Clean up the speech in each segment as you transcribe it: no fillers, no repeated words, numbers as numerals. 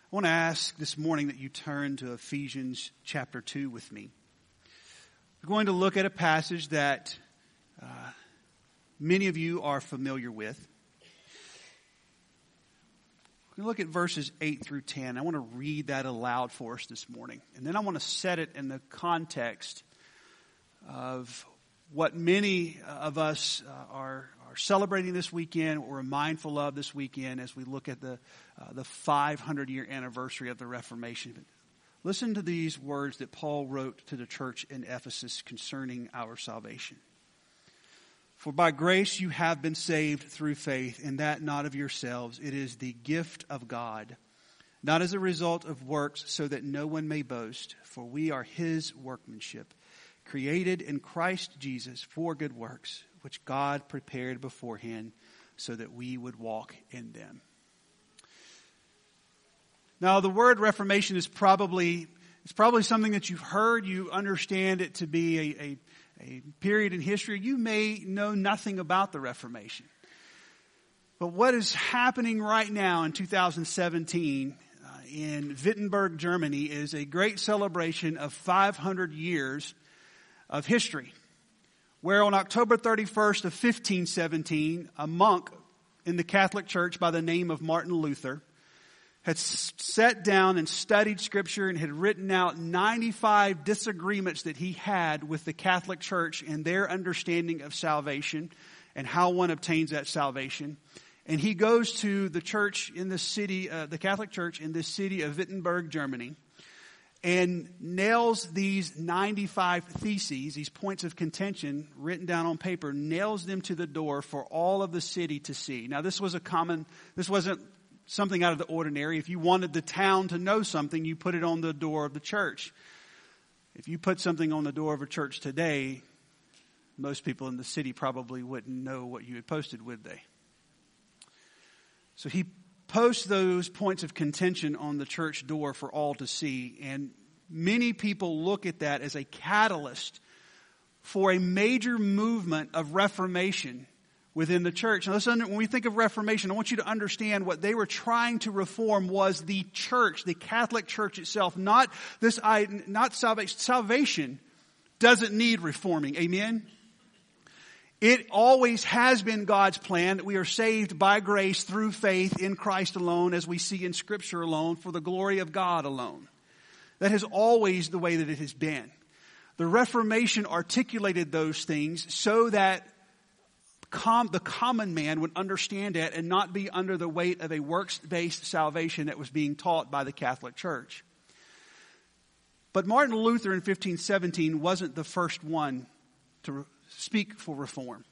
I want to ask this morning that you turn to Ephesians chapter 2 with me. We're going to look at a passage that many of you are familiar with. We're going to look at verses 8 through 10. I want to read that aloud for us this morning. And then I want to set it in the context of what many of us are celebrating this weekend, what we're mindful of this weekend as we look at the 500-year anniversary of the Reformation. Listen to these words that Paul wrote to the church in Ephesus concerning our salvation. For by grace you have been saved through faith, and that not of yourselves. It is the gift of God, not as a result of works, so that no one may boast. For we are his workmanship, created in Christ Jesus for good works, which God prepared beforehand so that we would walk in them. Now, the word Reformation is probably something that you've heard. You understand it to be a period in history. You may know nothing about the Reformation. But what is happening right now in 2017 in Wittenberg, Germany, is a great celebration of 500 years of history, where on October 31st of 1517, a monk in the Catholic Church by the name of Martin Luther had sat down and studied Scripture and had written out 95 disagreements that he had with the Catholic Church and their understanding of salvation and how one obtains that salvation. And he goes to the church in the city, the Catholic Church in this city of Wittenberg, Germany, and nails these 95 theses, these points of contention written down on paper, nails them to the door for all of the city to see. Now, this wasn't something out of the ordinary. If you wanted the town to know something, you put it on the door of the church. If you put something on the door of a church today, most people in the city probably wouldn't know what you had posted, would they? So he posts those points of contention on the church door for all to see. And many people look at that as a catalyst for a major movement of reformation within the church. Now listen, when we think of Reformation, I want you to understand what they were trying to reform was the church, the Catholic Church itself, not salvation. Salvation doesn't need reforming. Amen? It always has been God's plan that we are saved by grace through faith in Christ alone, as we see in Scripture alone, for the glory of God alone. That is always the way that it has been. The Reformation articulated those things so that the common man would understand it and not be under the weight of a works-based salvation that was being taught by the Catholic Church. But Martin Luther in 1517 wasn't the first one to speak for reform.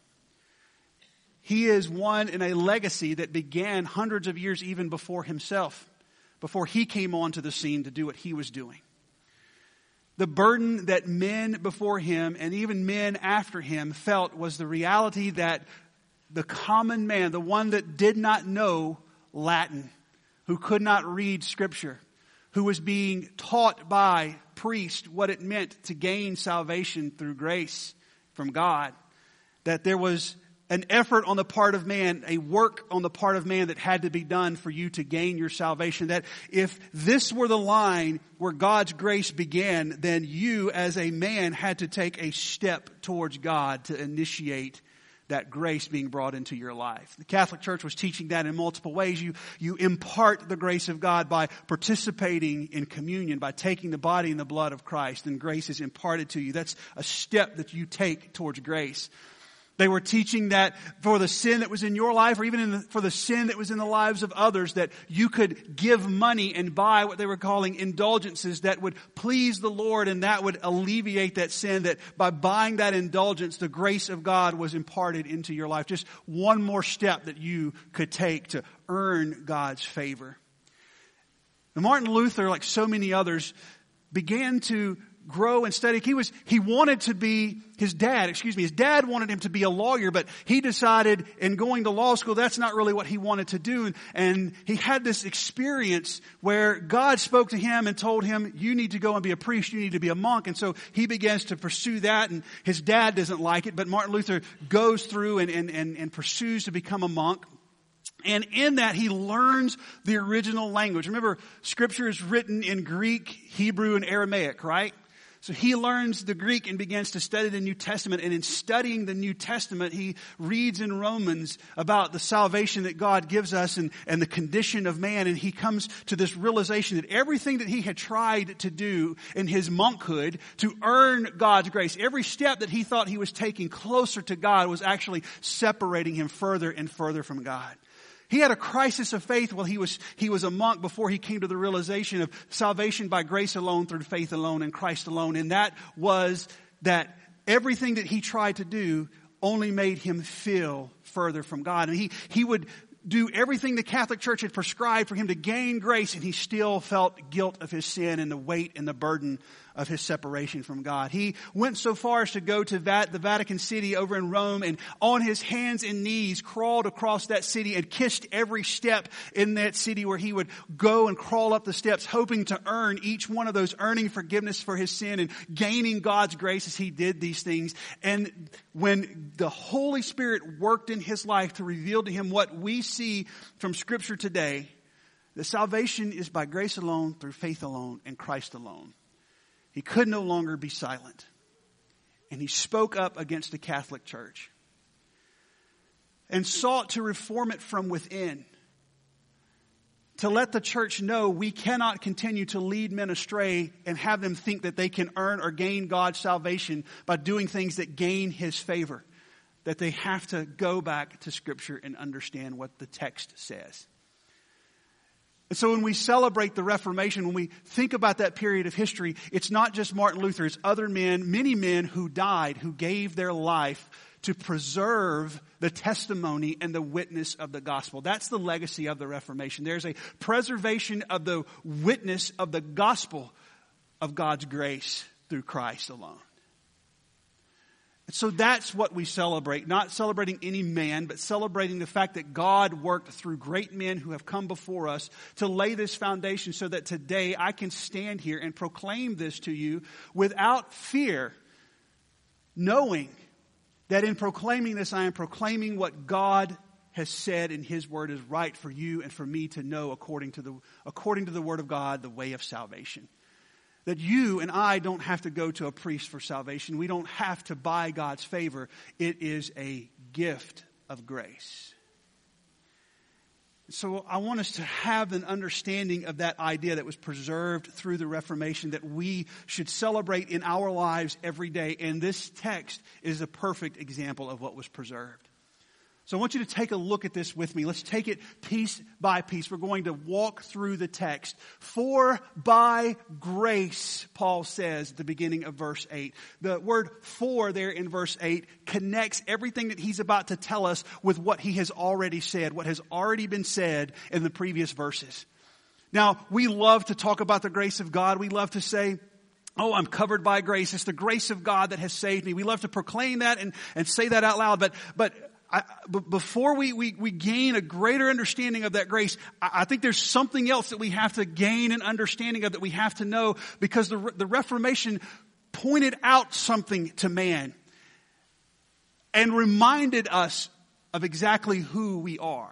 He is one in a legacy that began hundreds of years even before himself, before he came onto the scene to do what he was doing. The burden that men before him and even men after him felt was the reality that the common man, the one that did not know Latin, who could not read Scripture, who was being taught by priests what it meant to gain salvation through grace from God, that there was an effort on the part of man, a work on the part of man that had to be done for you to gain your salvation. That if this were the line where God's grace began, then you as a man had to take a step towards God to initiate that grace being brought into your life. The Catholic Church was teaching that in multiple ways. You impart the grace of God by participating in communion, by taking the body and the blood of Christ, and grace is imparted to you. That's a step that you take towards grace. They were teaching that for the sin that was in your life, or even for the sin that was in the lives of others, that you could give money and buy what they were calling indulgences that would please the Lord, and that would alleviate that sin, that by buying that indulgence, the grace of God was imparted into your life. Just one more step that you could take to earn God's favor. And Martin Luther, like so many others, began to grow and study. He wanted to be, his dad wanted him to be a lawyer, but he decided in going to law school, that's not really what he wanted to do. And he had this experience where God spoke to him and told him, you need to go and be a priest, you need to be a monk. And so he begins to pursue that, and his dad doesn't like it, but Martin Luther goes through and pursues to become a monk. And in that, he learns the original language. Remember, Scripture is written in Greek, Hebrew, and Aramaic, right? So he learns the Greek and begins to study the New Testament. And in studying the New Testament, he reads in Romans about the salvation that God gives us and the condition of man. And he comes to this realization that everything that he had tried to do in his monkhood to earn God's grace, every step that he thought he was taking closer to God was actually separating him further and further from God. He had a crisis of faith while he was a monk before he came to the realization of salvation by grace alone, through faith alone, in Christ alone. And that was that everything that he tried to do only made him feel further from God. And he would do everything the Catholic Church had prescribed for him to gain grace, and he still felt guilt of his sin and the weight and the burden of his separation from God. He went so far as to go to the Vatican City over in Rome, and on his hands and knees crawled across that city and kissed every step in that city, where he would go and crawl up the steps, hoping to earn each one of those, earning forgiveness for his sin and gaining God's grace as he did these things. And when the Holy Spirit worked in his life to reveal to him what we see from Scripture today, that salvation is by grace alone, through faith alone, in Christ alone, he could no longer be silent. And he spoke up against the Catholic Church and sought to reform it from within, to let the church know we cannot continue to lead men astray and have them think that they can earn or gain God's salvation by doing things that gain his favor. That they have to go back to Scripture and understand what the text says. And so when we celebrate the Reformation, when we think about that period of history, it's not just Martin Luther, it's other men, many men who died, who gave their life to preserve the testimony and the witness of the gospel. That's the legacy of the Reformation. There's a preservation of the witness of the gospel of God's grace through Christ alone. And so that's what we celebrate, not celebrating any man, but celebrating the fact that God worked through great men who have come before us to lay this foundation so that today I can stand here and proclaim this to you without fear, knowing that in proclaiming this, I am proclaiming what God has said in His Word is right for you and for me to know according to the Word of God, the way of salvation. That you and I don't have to go to a priest for salvation. We don't have to buy God's favor. It is a gift of grace. So I want us to have an understanding of that idea that was preserved through the Reformation that we should celebrate in our lives every day. And this text is a perfect example of what was preserved. So I want you to take a look at this with me. Let's take it piece by piece. We're going to walk through the text. For by grace, Paul says at the beginning of verse 8. The word for there in verse 8 connects everything that he's about to tell us with what he has already said, what has already been said in the previous verses. Now, we love to talk about the grace of God. We love to say, oh, I'm covered by grace. It's the grace of God that has saved me. We love to proclaim that and say that out loud. But before we gain a greater understanding of that grace, I think there's something else that we have to gain an understanding of, that we have to know, because the Reformation pointed out something to man and reminded us of exactly who we are.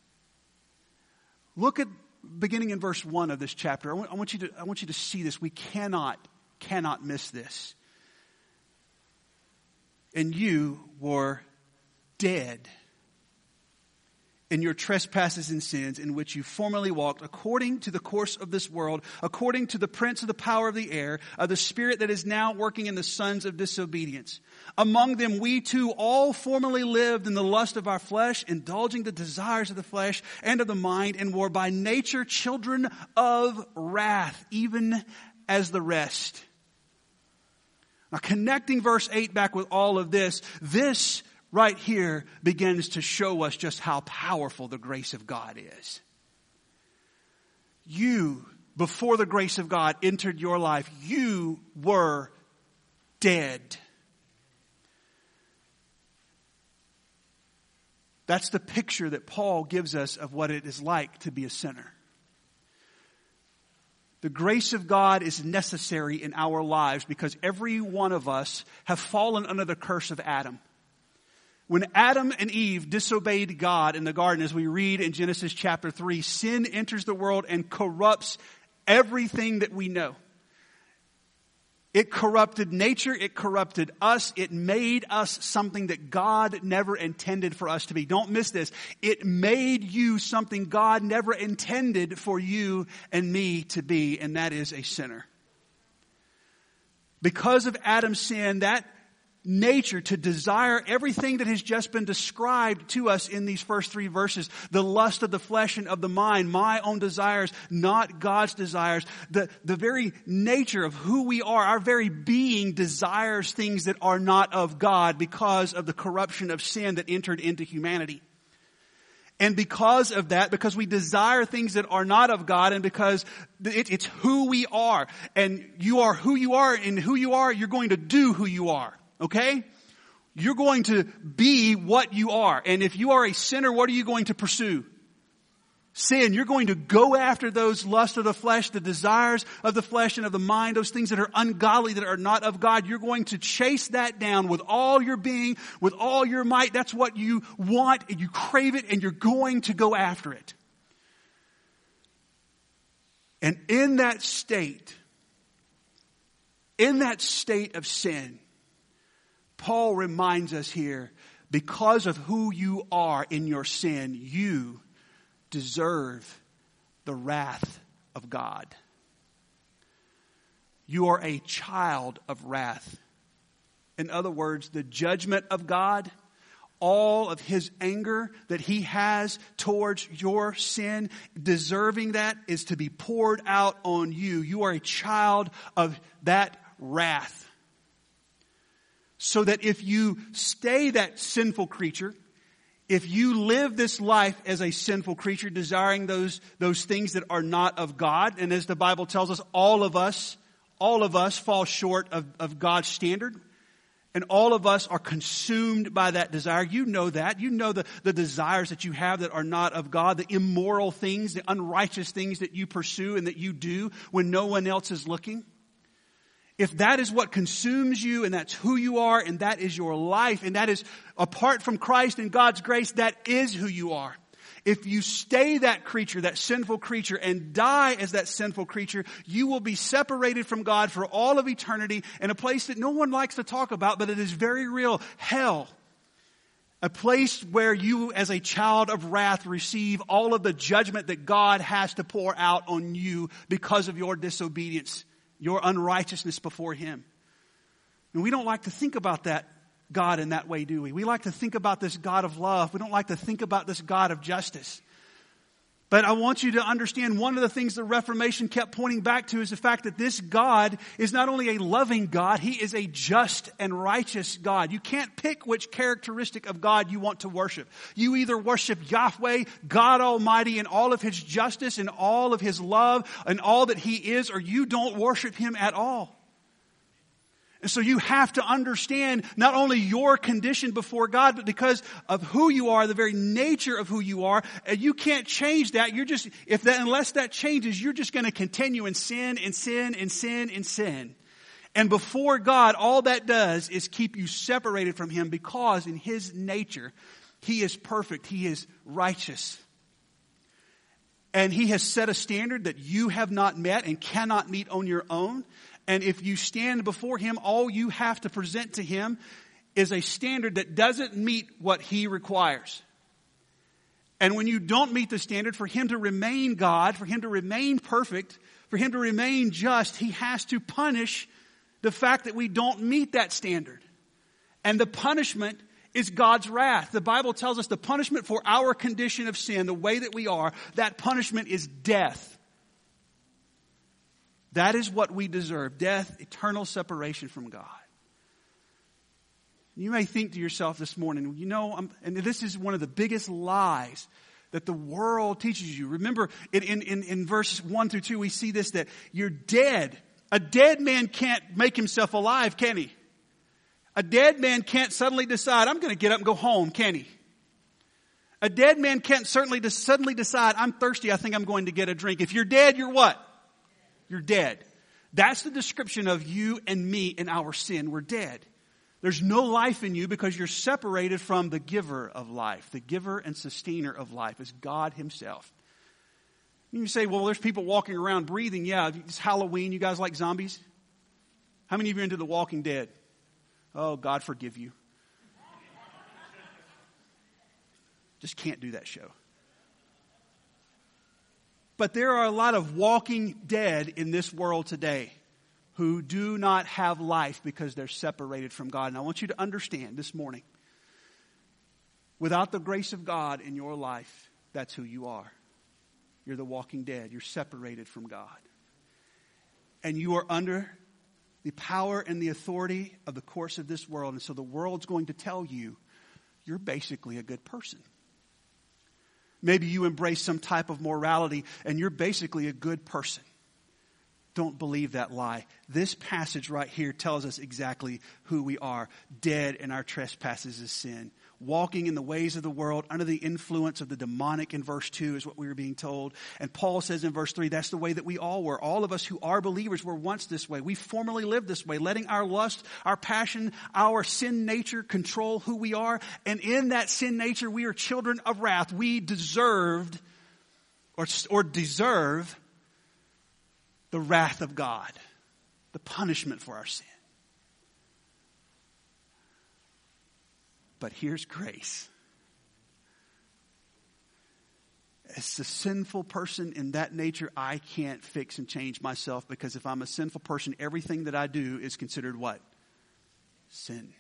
Look at beginning in verse 1 of this chapter. I want you to see this. We cannot miss this. And you were dead in your trespasses and sins, in which you formerly walked according to the course of this world, according to the prince of the power of the air, of the spirit that is now working in the sons of disobedience. Among them we too all formerly lived in the lust of our flesh, indulging the desires of the flesh and of the mind, and were by nature children of wrath, even as the rest. Now, connecting verse 8 back with all of this right here begins to show us just how powerful the grace of God is. You, before the grace of God entered your life, you were dead. That's the picture that Paul gives us of what it is like to be a sinner. The grace of God is necessary in our lives because every one of us have fallen under the curse of Adam. When Adam and Eve disobeyed God in the garden, as we read in Genesis chapter 3, sin enters the world and corrupts everything that we know. It corrupted nature. It corrupted us. It made us something that God never intended for us to be. Don't miss this. It made you something God never intended for you and me to be, and that is a sinner. Because of Adam's sin, that nature to desire everything that has just been described to us in these first 3 verses, the lust of the flesh and of the mind, my own desires, not God's desires, the very nature of who we are, our very being desires things that are not of God because of the corruption of sin that entered into humanity. And because of that, because we desire things that are not of God, and because it's who we are, and you are who you are, and who you are, you're going to do who you are. Okay? You're going to be what you are. And if you are a sinner, what are you going to pursue? Sin. You're going to go after those lusts of the flesh, the desires of the flesh and of the mind, those things that are ungodly, that are not of God. You're going to chase that down with all your being, with all your might. That's what you want, and you crave it, and you're going to go after it. And in that state of sin, Paul reminds us here, because of who you are in your sin, you deserve the wrath of God. You are a child of wrath. In other words, the judgment of God, all of His anger that He has towards your sin, deserving that is to be poured out on you. You are a child of that wrath. So that if you stay that sinful creature, if you live this life as a sinful creature, desiring those things that are not of God, and as the Bible tells us, all of us fall short of God's standard, and all of us are consumed by that desire. You know that. You know the desires that you have that are not of God, the immoral things, the unrighteous things that you pursue and that you do when no one else is looking. If that is what consumes you, and that's who you are, and that is your life, and that is apart from Christ and God's grace, that is who you are. If you stay that creature, that sinful creature, and die as that sinful creature, you will be separated from God for all of eternity in a place that no one likes to talk about, but it is very real. Hell. A place where you, as a child of wrath, receive all of the judgment that God has to pour out on you because of your disobedience, your unrighteousness before Him. And we don't like to think about that God in that way, do we? We like to think about this God of love. We don't like to think about this God of justice. But I want you to understand, one of the things the Reformation kept pointing back to is the fact that this God is not only a loving God, He is a just and righteous God. You can't pick which characteristic of God you want to worship. You either worship Yahweh, God Almighty, in all of His justice and all of His love and all that He is, or you don't worship Him at all. And so you have to understand not only your condition before God, but because of who you are, the very nature of who you are, you can't change that. Unless that changes, you're just going to continue in sin and sin and sin and sin. And before God, all that does is keep you separated from Him, because in His nature, He is perfect. He is righteous. And He has set a standard that you have not met and cannot meet on your own. And if you stand before Him, all you have to present to Him is a standard that doesn't meet what He requires. And when you don't meet the standard, for Him to remain God, for Him to remain perfect, for Him to remain just, He has to punish the fact that we don't meet that standard. And the punishment is God's wrath. The Bible tells us the punishment for our condition of sin, the way that we are, that punishment is death. That is what we deserve. Death, eternal separation from God. You may think to yourself this morning, and this is one of the biggest lies that the world teaches you. Remember, in verses 1 through 2, we see this, that you're dead. A dead man can't make himself alive, can he? A dead man can't suddenly decide, I'm going to get up and go home, can he? A dead man can't suddenly decide, I'm thirsty, I think I'm going to get a drink. If you're dead, you're what? You're dead. That's the description of you and me in our sin. We're dead. There's no life in you because you're separated from the giver of life. The giver and sustainer of life is God himself. You say, well, there's people walking around breathing. Yeah, it's Halloween. You guys like zombies? How many of you are into The Walking Dead? Oh, God forgive you. Just can't do that show. But there are a lot of walking dead in this world today who do not have life because they're separated from God. And I want you to understand this morning, without the grace of God in your life, that's who you are. You're the walking dead. You're separated from God. And you are under the power and the authority of the course of this world. And so the world's going to tell you, you're basically a good person. Maybe you embrace some type of morality and you're basically a good person. Don't believe that lie. This passage right here tells us exactly who we are. Dead in our trespasses of sin. Walking in the ways of the world under the influence of the demonic in verse 2 is what we were being told. And Paul says in verse 3, that's the way that we all were. All of us who are believers were once this way. We formerly lived this way, letting our lust, our passion, our sin nature control who we are. And in that sin nature, we are children of wrath. We deserved or deserve the wrath of God, the punishment for our sin. But here's grace. As a sinful person in that nature, I can't fix and change myself, because if I'm a sinful person, everything that I do is considered what? Sin.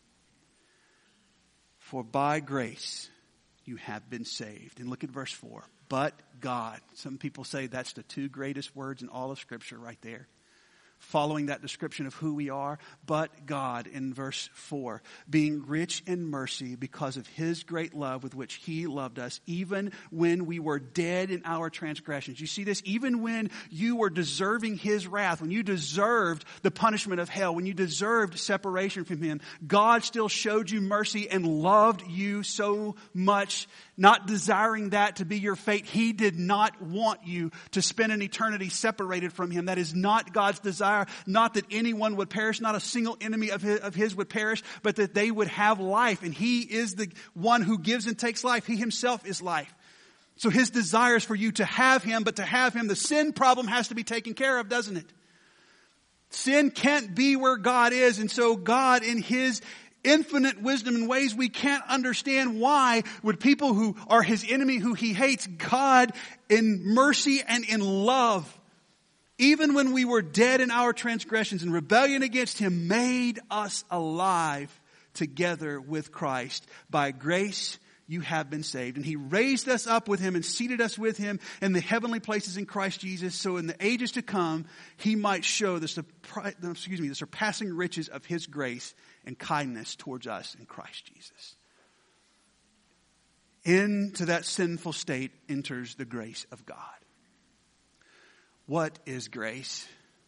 For by grace you have been saved. And look at verse 4. But God. Some people say that's the two greatest words in all of Scripture right there. Following that description of who we are, but God in verse 4, being rich in mercy because of his great love with which he loved us, even when we were dead in our transgressions. You see this? Even when you were deserving his wrath, when you deserved the punishment of hell, when you deserved separation from him, God still showed you mercy and loved you so much, not desiring that to be your fate. He did not want you to spend an eternity separated from him. That is not God's desire. Not that anyone would perish, not a single enemy of his would perish, but that they would have life. And he is the one who gives and takes life. He himself is life. So his desire is for you to have him, but to have him, the sin problem has to be taken care of, doesn't it? Sin can't be where God is. And so God, in his infinite wisdom in ways we can't understand, why would people who are his enemy, who he hates, God in mercy and in love, even when we were dead in our transgressions and rebellion against him, made us alive together with Christ. By grace you have been saved. And he raised us up with him and seated us with him in the heavenly places in Christ Jesus, so in the ages to come he might show the surpassing riches of his grace and kindness towards us in Christ Jesus. Into that sinful state enters the grace of God. What is grace?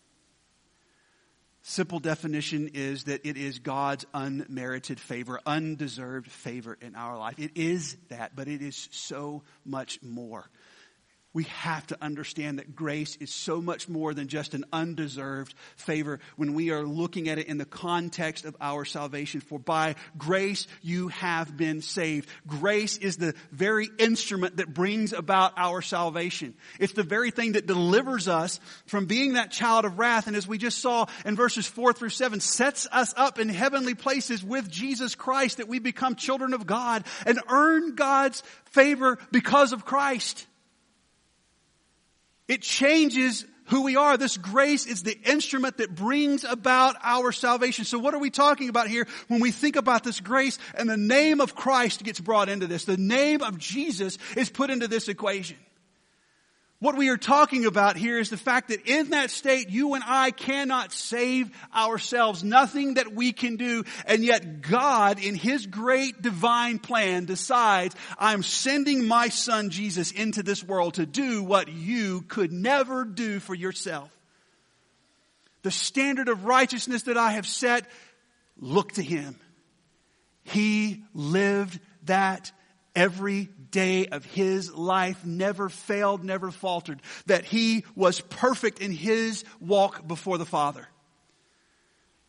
Simple definition is that it is God's unmerited favor, undeserved favor in our life. It is that, but it is so much more. We have to understand that grace is so much more than just an undeserved favor when we are looking at it in the context of our salvation. For by grace you have been saved. Grace is the very instrument that brings about our salvation. It's the very thing that delivers us from being that child of wrath. And as we just saw in verses 4 through 7, sets us up in heavenly places with Jesus Christ, that we become children of God and earn God's favor because of Christ. It changes who we are. This grace is the instrument that brings about our salvation. So what are we talking about here when we think about this grace and the name of Christ gets brought into this? The name of Jesus is put into this equation. What we are talking about here is the fact that in that state, you and I cannot save ourselves. Nothing that we can do. And yet God, in his great divine plan, decides, I'm sending my son Jesus into this world to do what you could never do for yourself. The standard of righteousness that I have set, look to him. He lived that every day of his life, never failed, never faltered. That he was perfect in his walk before the Father.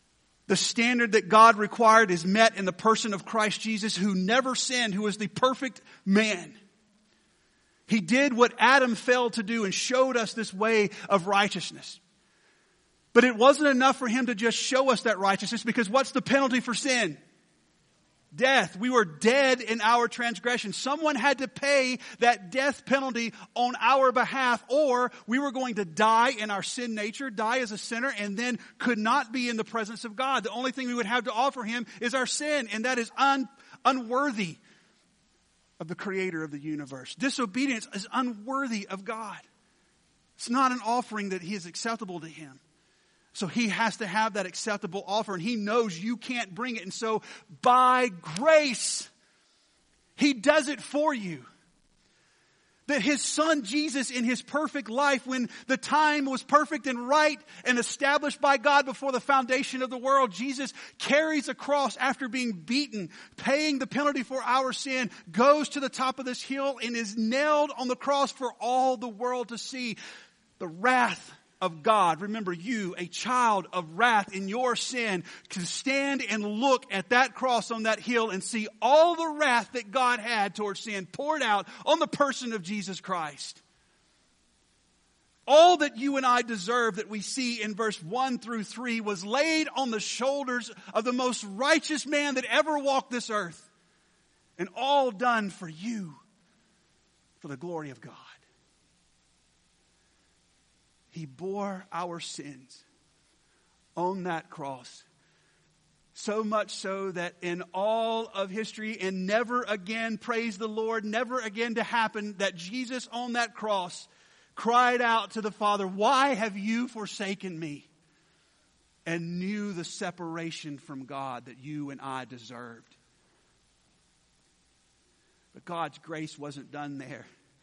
The standard that God required is met in the person of Christ Jesus, who never sinned, who was the perfect man. He did what Adam failed to do and showed us this way of righteousness. But it wasn't enough for him to just show us that righteousness, because what's the penalty for sin? Death. We were dead in our transgression. Someone had to pay that death penalty on our behalf, or we were going to die in our sin nature, die as a sinner, and then could not be in the presence of God. The only thing we would have to offer him is our sin, and that is unworthy of the creator of the universe. Disobedience is unworthy of God. It's not an offering that is acceptable to him. So he has to have that acceptable offer, and he knows you can't bring it. And so by grace, he does it for you. That his son Jesus, in his perfect life, when the time was perfect and right and established by God before the foundation of the world, Jesus carries a cross after being beaten, paying the penalty for our sin, goes to the top of this hill and is nailed on the cross for all the world to see. The wrath of God. Remember, you, a child of wrath in your sin, can stand and look at that cross on that hill and see all the wrath that God had towards sin poured out on the person of Jesus Christ. All that you and I deserve, that we see in verse 1 through 3, was laid on the shoulders of the most righteous man that ever walked this earth. And all done for you, for the glory of God. He bore our sins on that cross. So much so that in all of history, and never again, praise the Lord, never again to happen, that Jesus on that cross cried out to the Father, "Why have you forsaken me?" And knew the separation from God that you and I deserved. But God's grace wasn't done there.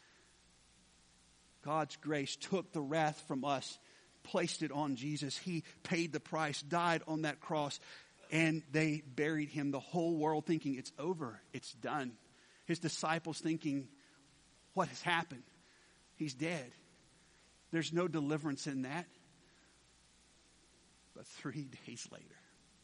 God's grace took the wrath from us, placed it on Jesus. He paid the price, died on that cross, and they buried him. The whole world thinking it's over, it's done. His disciples thinking, what has happened? He's dead. There's no deliverance in that. But 3 days later,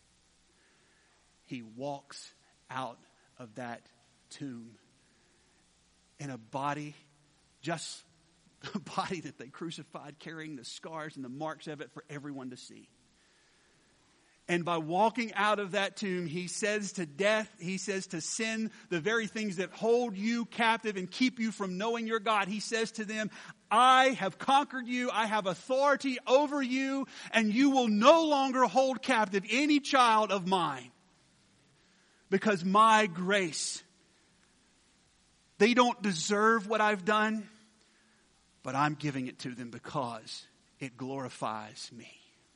he walks out of that tomb in a body, just the body that they crucified, carrying the scars and the marks of it for everyone to see. And by walking out of that tomb, he says to death, he says to sin, the very things that hold you captive and keep you from knowing your God, he says to them, I have conquered you, I have authority over you, and you will no longer hold captive any child of mine. Because my grace, they don't deserve what I've done, but I'm giving it to them because it glorifies me.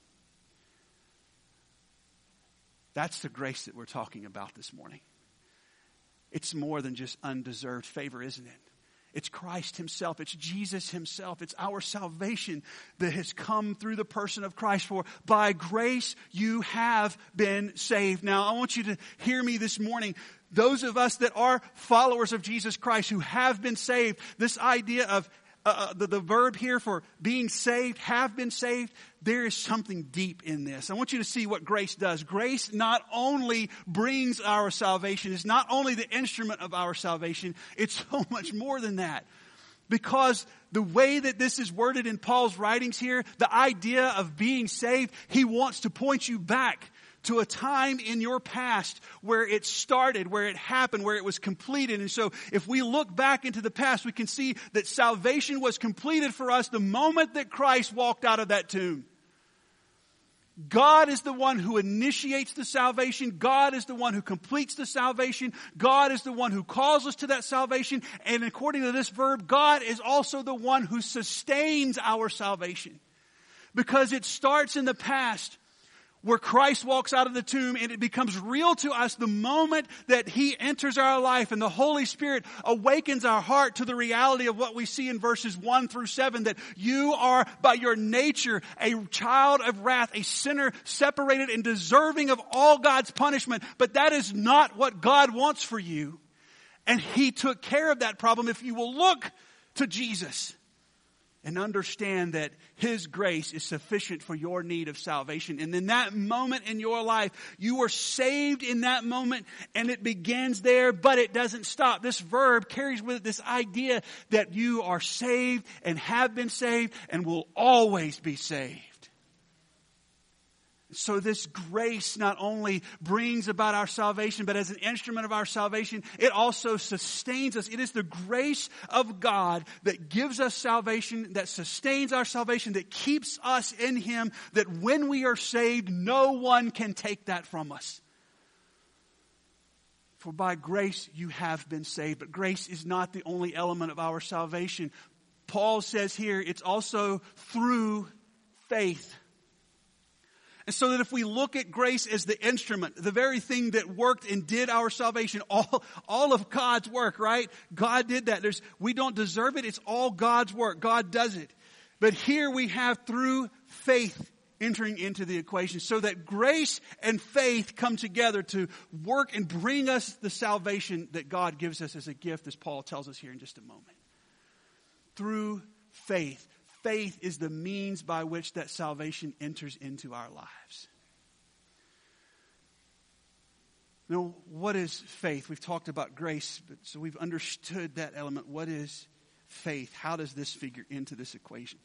That's the grace that we're talking about this morning. It's more than just undeserved favor, isn't it? It's Christ himself. It's Jesus himself. It's our salvation that has come through the person of Christ. For by grace you have been saved. Now, I want you to hear me this morning. Those of us that are followers of Jesus Christ who have been saved, this idea of the verb here for being saved, have been saved, there is something deep in this. I want you to see what grace does. Grace not only brings our salvation, it's not only the instrument of our salvation, it's so much more than that. Because the way that this is worded in Paul's writings here, the idea of being saved, he wants to point you back to a time in your past where it started, where it happened, where it was completed. And so if we look back into the past, we can see that salvation was completed for us the moment that Christ walked out of that tomb. God is the one who initiates the salvation. God is the one who completes the salvation. God is the one who calls us to that salvation. And according to this verb, God is also the one who sustains our salvation. Because it starts in the past, where Christ walks out of the tomb, and it becomes real to us the moment that he enters our life and the Holy Spirit awakens our heart to the reality of what we see in verses 1 through 7, that you are by your nature a child of wrath, a sinner separated and deserving of all God's punishment. But that is not what God wants for you. And he took care of that problem if you will look to Jesus. and understand that His grace is sufficient for your need of salvation. And in that moment in your life, you are saved in that moment, and it begins there, but it doesn't stop. This verb carries with it this idea that you are saved and have been saved and will always be saved. So this grace not only brings about our salvation, but as an instrument of our salvation, it also sustains us. It is the grace of God that gives us salvation, that sustains our salvation, that keeps us in Him, that when we are saved, no one can take that from us. For by grace you have been saved. But grace is not the only element of our salvation. Paul says here, it's also through faith. And so that if we look at grace as the instrument, the very thing that worked and did our salvation, all of God's work, right? God did that. We don't deserve it. It's all God's work. God does it. But here we have through faith entering into the equation, so that grace and faith come together to work and bring us the salvation that God gives us as a gift, as Paul tells us here in just a moment. Through faith. Faith is the means by which that salvation enters into our lives. Now, what is faith? We've talked about grace, so we've understood that element. What is faith? How does this figure into this equation?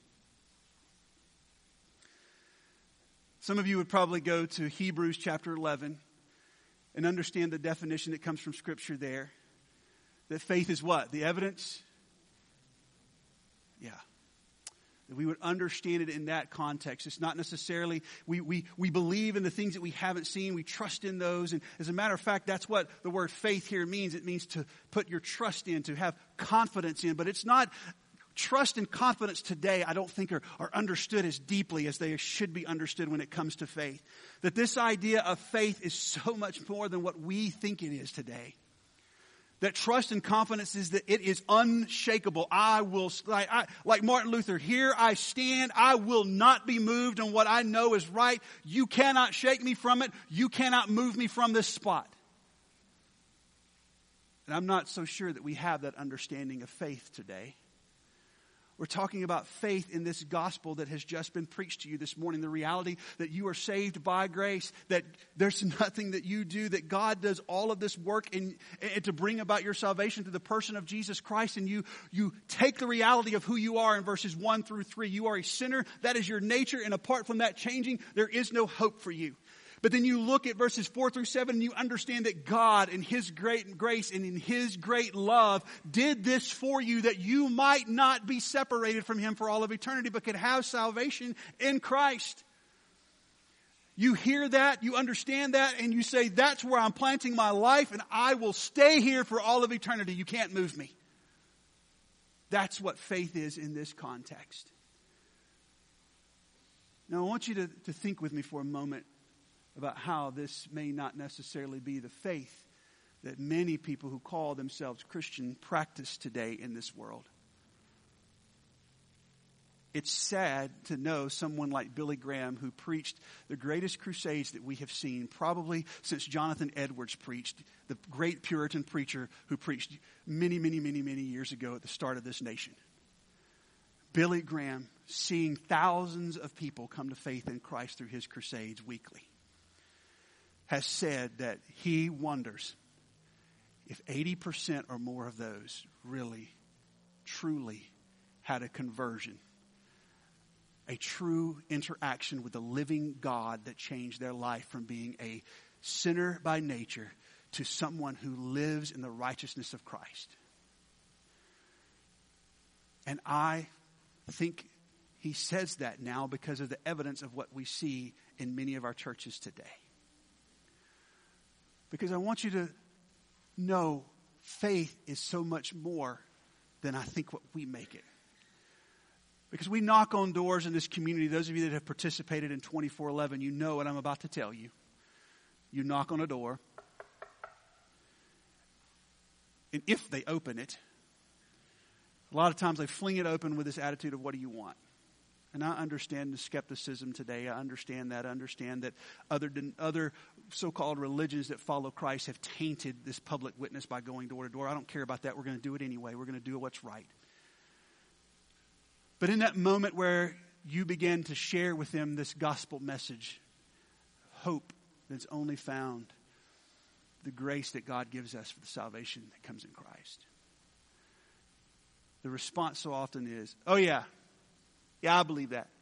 Some of you would probably go to Hebrews chapter 11 and understand the definition that comes from Scripture there. That faith is what? The evidence? Yeah. That we would understand it in that context. It's not necessarily, we believe in the things that we haven't seen. We trust in those. And as a matter of fact, that's what the word faith here means. It means to put your trust in, to have confidence in. But it's not, trust and confidence today, I don't think are understood as deeply as they should be understood when it comes to faith. That this idea of faith is so much more than what we think it is today. That trust and confidence is that it is unshakable. Like Martin Luther, here I stand. I will not be moved on what I know is right. You cannot shake me from it. You cannot move me from this spot. And I'm not so sure that we have that understanding of faith today. We're talking about faith in this gospel that has just been preached to you this morning. The reality that you are saved by grace, that there's nothing that you do, that God does all of this work and to bring about your salvation through the person of Jesus Christ. And you take the reality of who you are in verses 1 through 3. You are a sinner. That is your nature. And apart from that changing, there is no hope for you. But then you look at verses 4 through 7 and you understand that God in His great grace and in His great love did this for you, that you might not be separated from Him for all of eternity, but could have salvation in Christ. You hear that, you understand that, and you say, that's where I'm planting my life and I will stay here for all of eternity. You can't move me. That's what faith is in this context. Now I want you to think with me for a moment about how this may not necessarily be the faith that many people who call themselves Christian practice today in this world. It's sad to know someone like Billy Graham, who preached the greatest crusades that we have seen, probably since Jonathan Edwards preached, the great Puritan preacher who preached many, many, many, many years ago at the start of this nation. Billy Graham, seeing thousands of people come to faith in Christ through his crusades weekly, has said that he wonders if 80% or more of those really, truly had a conversion, a true interaction with the living God that changed their life from being a sinner by nature to someone who lives in the righteousness of Christ. And I think he says that now because of the evidence of what we see in many of our churches today. Because I want you to know faith is so much more than I think what we make it. Because we knock on doors in this community. Those of you that have participated in 24/11, you know what I'm about to tell you. You knock on a door. And if they open it, a lot of times they fling it open with this attitude of, what do you want? And I understand the skepticism today. I understand that. I understand that other so-called religions that follow Christ have tainted this public witness by going door to door. I don't care about that. We're going to do it anyway. We're going to do what's right. But in that moment where you begin to share with them this gospel message, hope that's only found, the grace that God gives us for the salvation that comes in Christ. The response so often is, oh yeah, I believe that.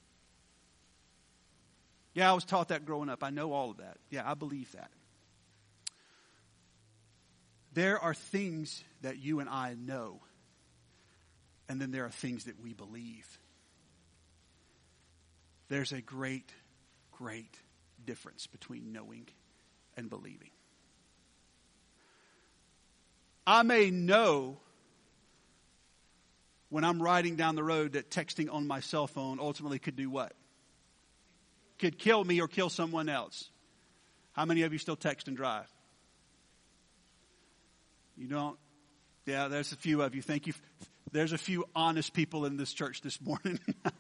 Yeah, I was taught that growing up. I know all of that. Yeah, I believe that. There are things that you and I know, and then there are things that we believe. There's a great, great difference between knowing and believing. I may know when I'm riding down the road that texting on my cell phone ultimately could do what? Could kill me or kill someone else. How many of you still text and drive? You don't? Yeah, there's a few of you. Thank you. There's a few honest people in this church this morning.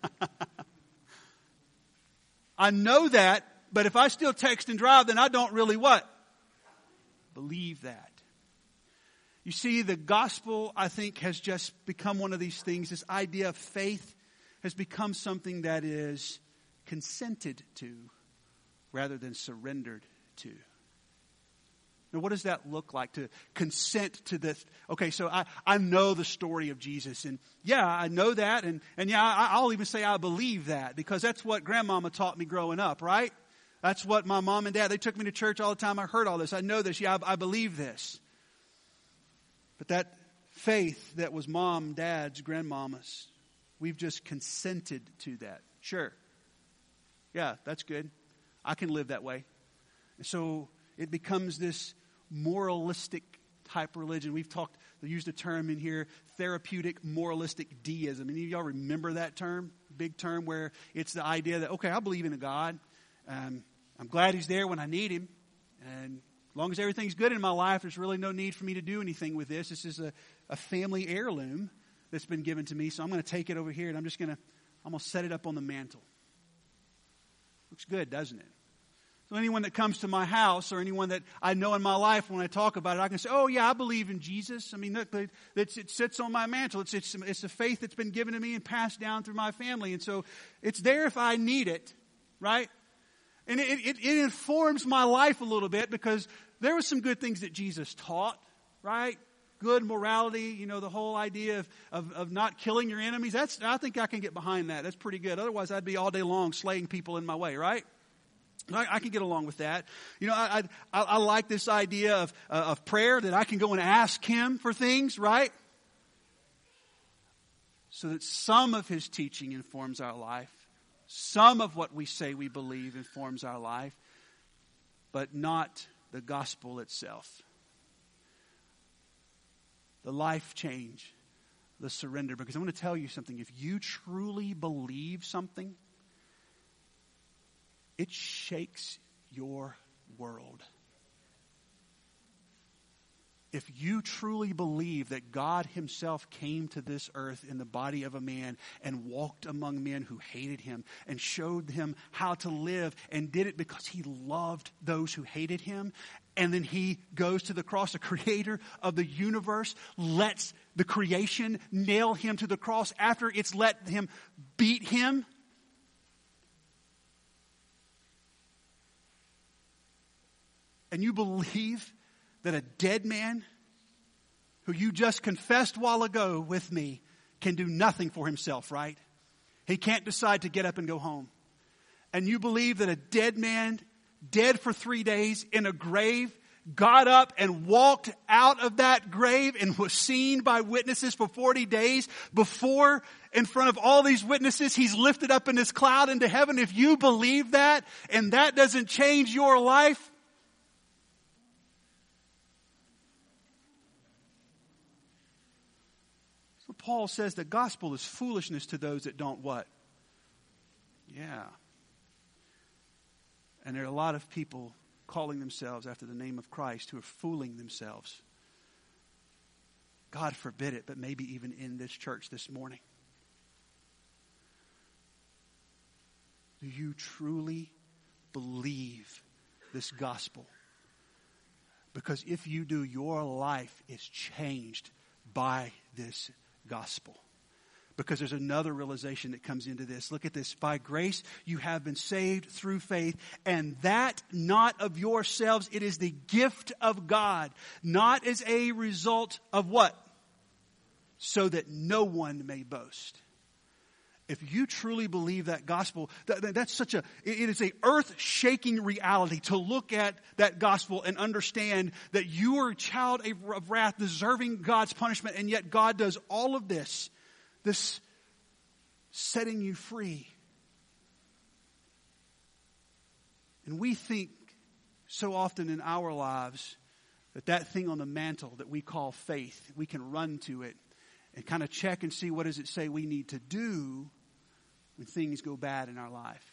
I know that, but if I still text and drive, then I don't really what? Believe that. You see, the gospel, I think, has just become one of these things. This idea of faith has become something that is consented to rather than surrendered to. Now, what does that look like, to consent to this? Okay, so I know the story of Jesus, and yeah, I know that, and yeah, I'll even say I believe that, because that's what grandmama taught me growing up, right? That's what my mom and dad, they took me to church all the time. I heard all this. I know this. Yeah, I believe this. But that faith that was mom, dad's, grandmama's, we've just consented to that. Sure. Yeah, that's good. I can live that way. And so it becomes this moralistic type religion. We've used a term in here, therapeutic moralistic deism. Any of y'all remember that term? Big term where it's the idea that, okay, I believe in a God. I'm glad he's there when I need him. And as long as everything's good in my life, there's really no need for me to do anything with this. This is a family heirloom that's been given to me. So I'm going to take it over here and I'm going to set it up on the mantle. Looks good, doesn't it? So anyone that comes to my house or anyone that I know in my life, when I talk about it, I can say, oh yeah, I believe in Jesus. I mean, look, it sits on my mantle. It's a faith that's been given to me and passed down through my family. And so it's there if I need it, right? And it informs my life a little bit, because there were some good things that Jesus taught, right? Good morality, the whole idea of not killing your enemies. I think I can get behind that. That's pretty good. Otherwise, I'd be all day long slaying people in my way, right? I can get along with that. I like this idea of prayer, that I can go and ask him for things, right? So that some of his teaching informs our life. Some of what we say we believe informs our life, but not the gospel itself. The life change, the surrender. Because I want to tell you something. If you truly believe something, it shakes your world. If you truly believe that God himself came to this earth in the body of a man and walked among men who hated him and showed him how to live, and did it because he loved those who hated him, and then he goes to the cross, the creator of the universe lets the creation nail him to the cross after it's let him beat him, and you believe that a dead man who you just confessed a while ago with me can do nothing for himself, right? He can't decide to get up and go home. And you believe that a dead man, dead for 3 days in a grave, got up and walked out of that grave and was seen by witnesses for 40 days before, in front of all these witnesses, he's lifted up in this cloud into heaven. If you believe that and that doesn't change your life, Paul says the gospel is foolishness to those that don't what? Yeah. And there are a lot of people calling themselves after the name of Christ who are fooling themselves. God forbid it, but maybe even in this church this morning. Do you truly believe this gospel? Because if you do, your life is changed by this gospel. Because there's another realization that comes into this. Look at this. By grace you have been saved through faith, and that not of yourselves. It is the gift of God, not as a result of what? So that no one may boast. If you truly believe that gospel, that's such it is a earth-shaking reality to look at that gospel and understand that you are a child of wrath, deserving God's punishment, and yet God does all of this setting you free. And we think so often in our lives that thing on the mantle that we call faith, we can run to it and kind of check and see what does it say we need to do when things go bad in our life.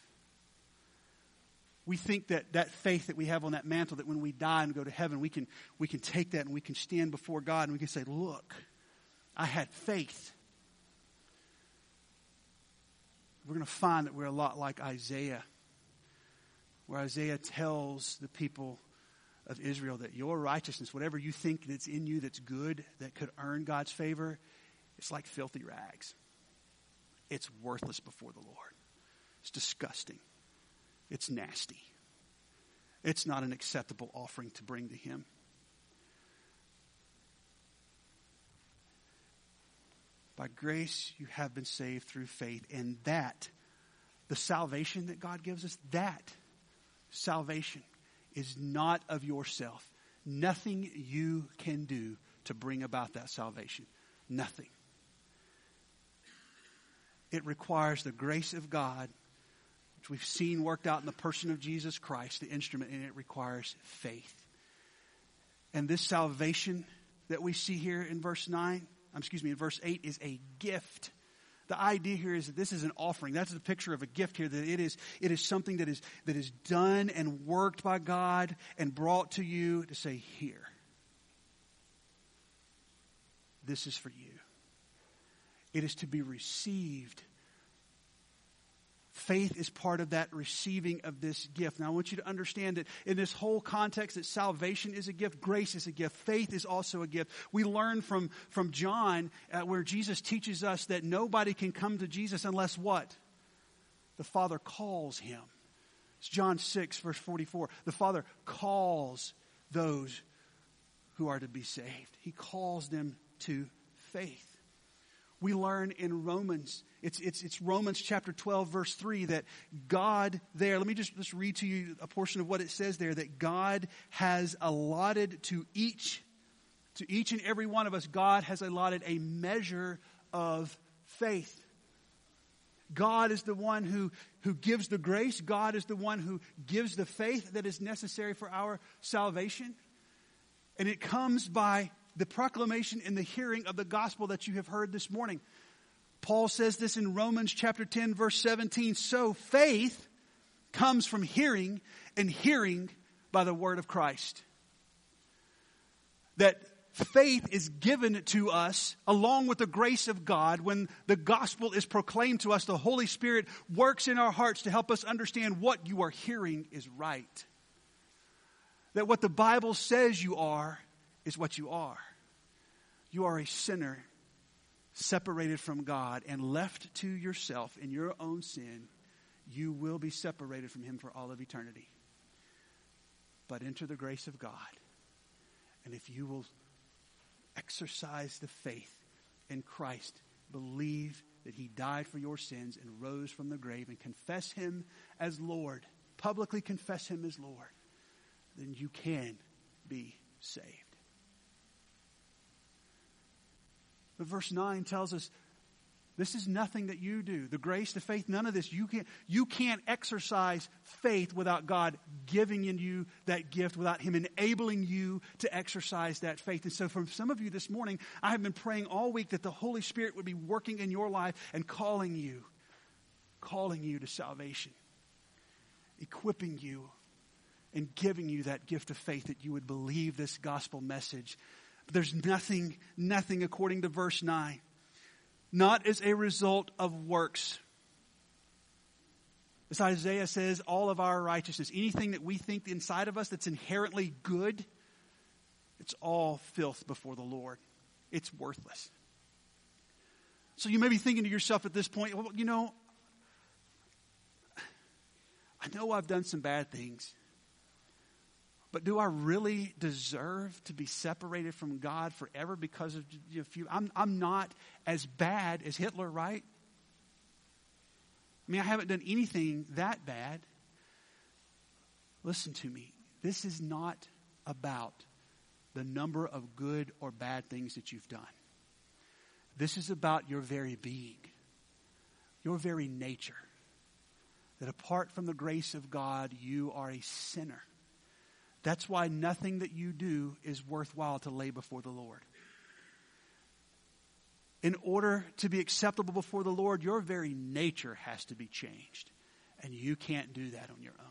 We think that faith that we have on that mantle, that when we die and go to heaven, we can take that and we can stand before God and we can say, look, I had faith. We're going to find that we're a lot like Isaiah, where Isaiah tells the people of Israel that your righteousness, whatever you think that's in you that's good, that could earn God's favor, it's like filthy rags. It's worthless before the Lord. It's disgusting. It's nasty. It's not an acceptable offering to bring to Him. By grace you have been saved through faith, and that, the salvation that God gives us, that salvation is not of yourself. Nothing you can do to bring about that salvation. Nothing. It requires the grace of God, which we've seen worked out in the person of Jesus Christ, the instrument, and it requires faith. And this salvation that we see here in verse 8 is a gift. The idea here is that this is an offering. That's the picture of a gift here, that it is something that is done and worked by God and brought to you to say, here. This is for you. It is to be received. Faith is part of that receiving of this gift. Now I want you to understand that in this whole context that salvation is a gift, grace is a gift, faith is also a gift. We learn from John where Jesus teaches us that nobody can come to Jesus unless what? The Father calls him. It's John 6 verse 44. The Father calls those who are to be saved. He calls them to faith. We learn in Romans, it's Romans chapter 12 verse 3 that God there, let me just read to you a portion of what it says there, that God has allotted to each and every one of us, God has allotted a measure of faith. God is the one who gives the grace. God is the one who gives the faith that is necessary for our salvation. And it comes by the proclamation and the hearing of the gospel that you have heard this morning. Paul says this in Romans chapter 10 verse 17. So faith comes from hearing, and hearing by the word of Christ. That faith is given to us along with the grace of God. When the gospel is proclaimed to us, the Holy Spirit works in our hearts to help us understand what you are hearing is right. That what the Bible says you are is what you are. You are a sinner separated from God, and left to yourself in your own sin, you will be separated from Him for all of eternity. But enter the grace of God. And if you will exercise the faith in Christ, believe that He died for your sins and rose from the grave, and confess Him as Lord, publicly confess Him as Lord, then you can be saved. But verse 9 tells us this is nothing that you do. The grace, the faith, none of this. You can't exercise faith without God giving in you that gift, without Him enabling you to exercise that faith. And so for some of you this morning, I have been praying all week that the Holy Spirit would be working in your life and calling you to salvation, equipping you and giving you that gift of faith that you would believe this gospel message. But there's nothing according to verse 9. Not as a result of works. As Isaiah says, all of our righteousness, anything that we think inside of us that's inherently good, it's all filth before the Lord. It's worthless. So you may be thinking to yourself at this point, well, you know, I know I've done some bad things, but do I really deserve to be separated from God forever because of a few? I'm not as bad as Hitler, right? I mean, I haven't done anything that bad. Listen to me. This is not about the number of good or bad things that you've done. This is about your very being, your very nature. That apart from the grace of God, you are a sinner. That's why nothing that you do is worthwhile to lay before the Lord. In order to be acceptable before the Lord, your very nature has to be changed. And you can't do that on your own.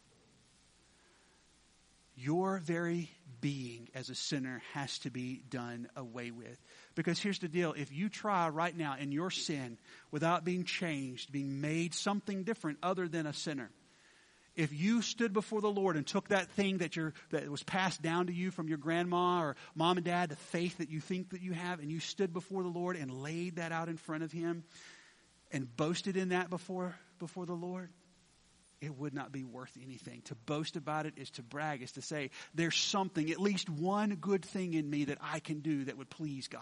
Your very being as a sinner has to be done away with. Because here's the deal. If you try right now in your sin without being changed, being made something different other than a sinner, if you stood before the Lord and took that thing that was passed down to you from your grandma or mom and dad, the faith that you think that you have, and you stood before the Lord and laid that out in front of Him and boasted in that before the Lord, it would not be worth anything. To boast about it is to brag, is to say, there's something, at least one good thing in me that I can do that would please God.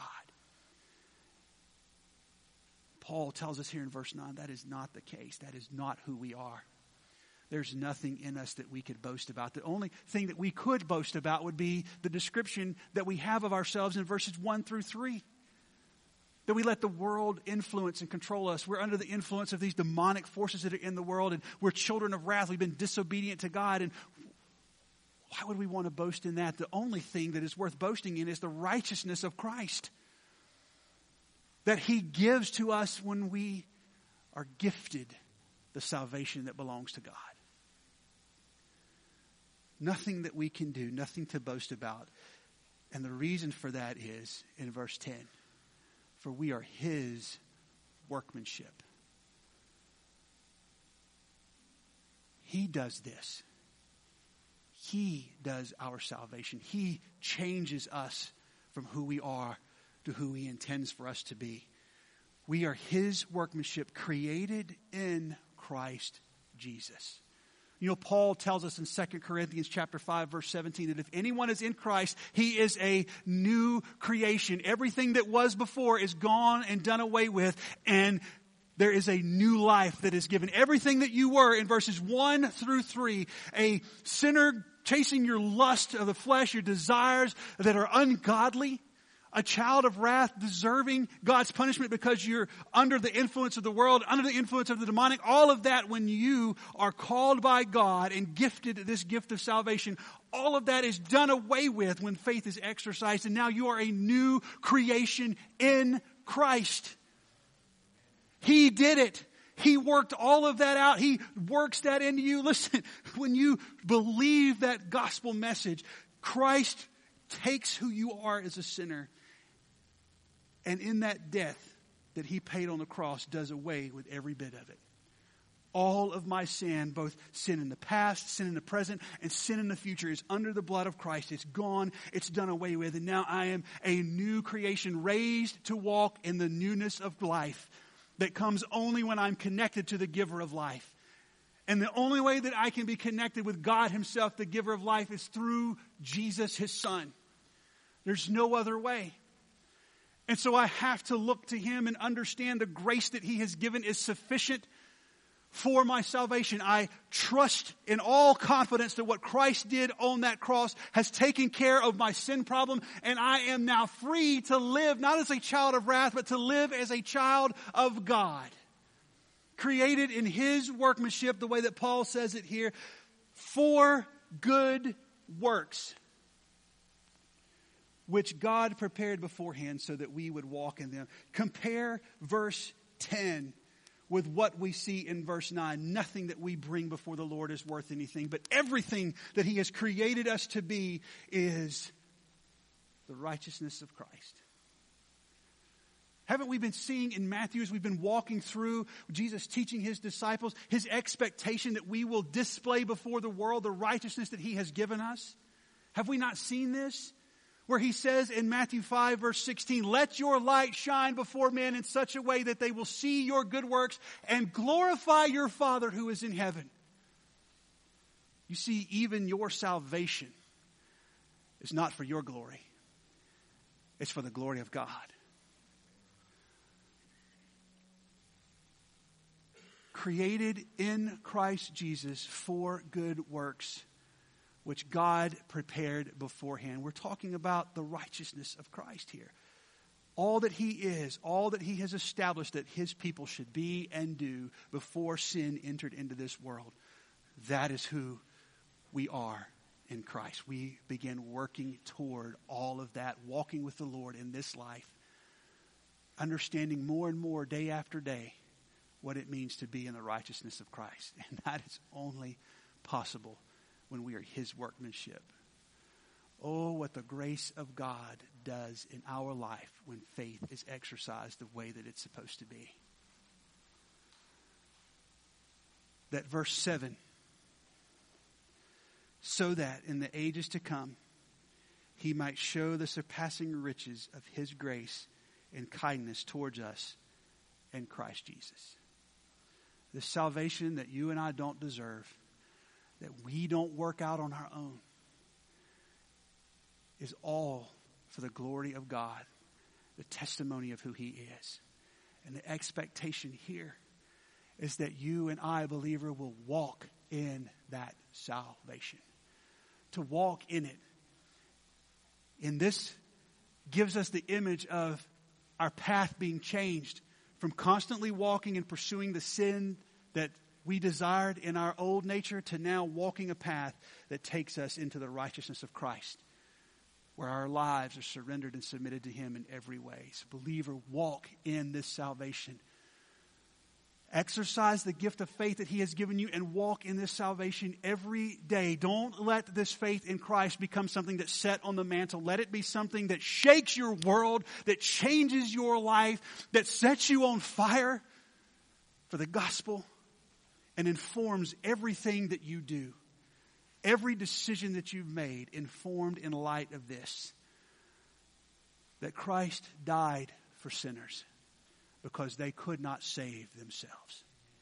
Paul tells us here in verse 9, that is not the case. That is not who we are. There's nothing in us that we could boast about. The only thing that we could boast about would be the description that we have of ourselves in verses 1 through 3. That we let the world influence and control us. We're under the influence of these demonic forces that are in the world, and we're children of wrath. We've been disobedient to God, and why would we want to boast in that? The only thing that is worth boasting in is the righteousness of Christ that He gives to us when we are gifted the salvation that belongs to God. Nothing that we can do, nothing to boast about. And the reason for that is in verse 10. For we are His workmanship. He does this. He does our salvation. He changes us from who we are to who He intends for us to be. We are His workmanship created in Christ Jesus. You know, Paul tells us in 2 Corinthians chapter 5, verse 17, that if anyone is in Christ, he is a new creation. Everything that was before is gone and done away with, and there is a new life that is given. Everything that you were in verses 1 through 3, a sinner chasing your lust of the flesh, your desires that are ungodly, a child of wrath deserving God's punishment because you're under the influence of the world, under the influence of the demonic. All of that, when you are called by God and gifted this gift of salvation, all of that is done away with when faith is exercised. And now you are a new creation in Christ. He did it. He worked all of that out. He works that into you. Listen, when you believe that gospel message, Christ takes who you are as a sinner, and in that death that He paid on the cross does away with every bit of it. All of my sin, both sin in the past, sin in the present, and sin in the future, is under the blood of Christ. It's gone. It's done away with. And now I am a new creation, raised to walk in the newness of life that comes only when I'm connected to the giver of life. And the only way that I can be connected with God Himself, the giver of life, is through Jesus, His Son. There's no other way. And so I have to look to Him and understand the grace that He has given is sufficient for my salvation. I trust in all confidence that what Christ did on that cross has taken care of my sin problem, and I am now free to live not as a child of wrath, but to live as a child of God. Created in His workmanship, the way that Paul says it here, for good works, which God prepared beforehand so that we would walk in them. Compare verse 10 with what we see in verse 9. Nothing that we bring before the Lord is worth anything, but everything that He has created us to be is the righteousness of Christ. Haven't we been seeing in Matthew, as we've been walking through Jesus teaching His disciples, His expectation that we will display before the world the righteousness that He has given us? Have we not seen this? where he says in Matthew 5 verse 16, let your light shine before men in such a way that they will see your good works and glorify your Father who is in heaven. You see, even your salvation is not for your glory. It's for the glory of God. Created in Christ Jesus for good works, which God prepared beforehand. We're talking about the righteousness of Christ here. All that he is, all that he has established that his people should be and do before sin entered into this world. That is who we are in Christ. We begin working toward all of that, walking with the Lord in this life, understanding more and more day after day what it means to be in the righteousness of Christ. And that is only possible when we are his workmanship. Oh, what the grace of God does in our life when faith is exercised the way that it's supposed to be. That verse 7, so that in the ages to come, he might show the surpassing riches of his grace and kindness towards us in Christ Jesus. The salvation that you and I don't deserve, that we don't work out on our own, is all for the glory of God, the testimony of who he is. And the expectation here is that you and I, believer, will walk in that salvation. To walk in it. And this gives us the image of our path being changed from constantly walking and pursuing the sin that we desired in our old nature to now walking a path that takes us into the righteousness of Christ, where our lives are surrendered and submitted to him in every way. So, believer, walk in this salvation. Exercise the gift of faith that he has given you and walk in this salvation every day. Don't let this faith in Christ become something that's set on the mantle. Let it be something that shakes your world, that changes your life, that sets you on fire for the gospel and informs everything that you do. Every decision that you've made informed in light of this. That Christ died for sinners because they could not save themselves.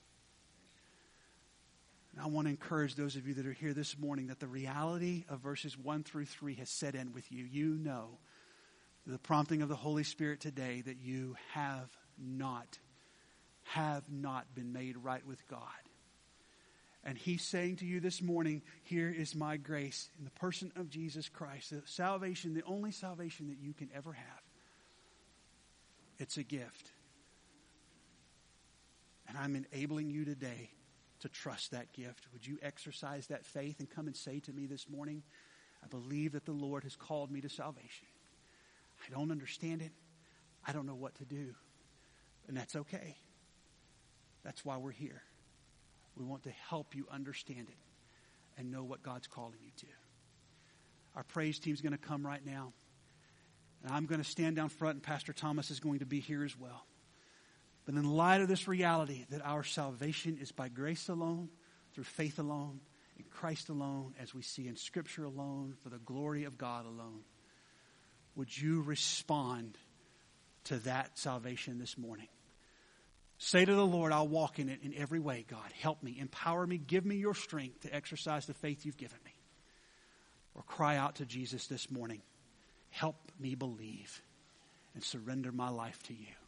And I want to encourage those of you that are here this morning that the reality of verses 1 through 3 has set in with you. You know the prompting of the Holy Spirit today that you have not been made right with God. And he's saying to you this morning, here is my grace in the person of Jesus Christ. The salvation, the only salvation that you can ever have. It's a gift. And I'm enabling you today to trust that gift. Would you exercise that faith and come and say to me this morning, I believe that the Lord has called me to salvation. I don't understand it. I don't know what to do. And that's okay. That's why we're here. We want to help you understand it and know what God's calling you to. Our praise team is going to come right now. And I'm going to stand down front, and Pastor Thomas is going to be here as well. But in light of this reality that our salvation is by grace alone, through faith alone, in Christ alone, as we see in Scripture alone, for the glory of God alone, would you respond to that salvation this morning? Say to the Lord, I'll walk in it in every way, God. Help me, empower me, give me your strength to exercise the faith you've given me. Or cry out to Jesus this morning, help me believe and surrender my life to you.